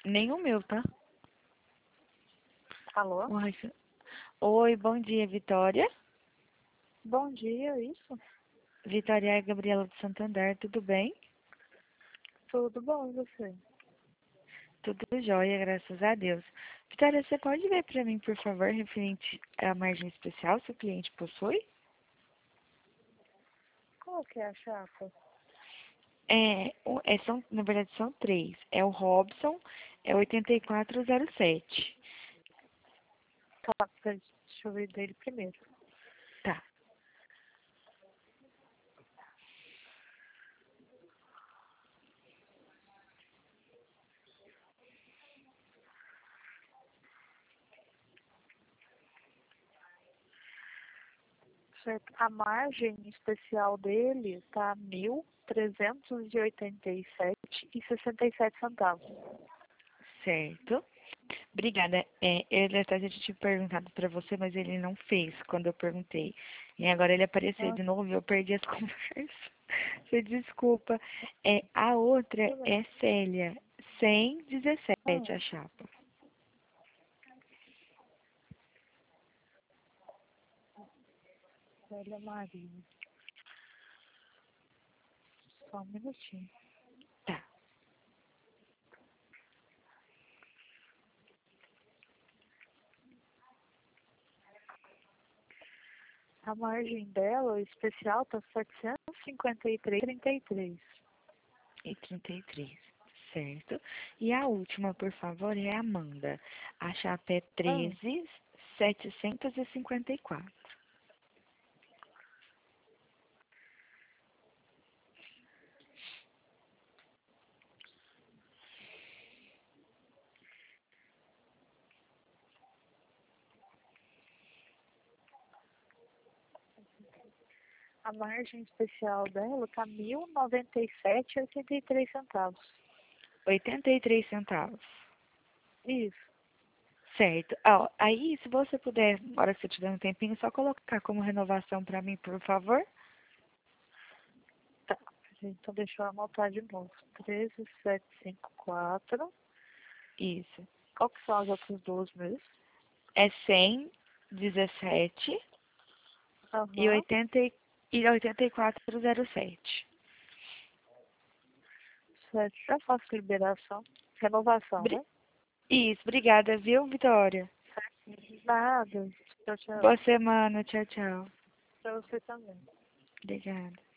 Nem o meu, tá? Alô? Uai, oi, bom dia, Vitória. Bom dia, isso? Vitória é Gabriela do Santander, tudo bem? Tudo bom, e você? Tudo jóia, graças a Deus. Vitória, você pode ver para mim, por favor, referente à margem especial, se o cliente possui? Qual que é a chapa? Na verdade, são três. É o Robson, é 8407. Tá, deixa eu ver dele primeiro. Tá. Certo. A margem especial dele tá 1.387,67 centavos. Certo. Obrigada. Ele até já tinha perguntado para você, mas ele não fez quando eu perguntei. E agora ele apareceu Ah, de novo e eu perdi as conversas. Você desculpa. A outra tudo bem. é Célia, Ah, 117, a chapa. Célia Maria. Só um minutinho. Tá. A margem dela, o especial, tá 753,33. E 33, certo? E a última, por favor, é a Amanda. A chapa é Ah, 13.754. a margem especial dela tá 1.097,83 centavos. 83 centavos. Isso. Certo. Aí, se você puder, na hora que você tiver um tempinho, só colocar como renovação para mim, por favor. Tá, então deixa eu anotar de novo. 13754. Isso. Qual que são as outras duas mesmo? É 117 e Aham. 80 e 8407. Certo, já faço liberação. Renovação, Bri- né? Isso, obrigada, viu, Vitória? Nada. Tchau, tchau. Boa semana, tchau, tchau. Pra você também. Obrigada.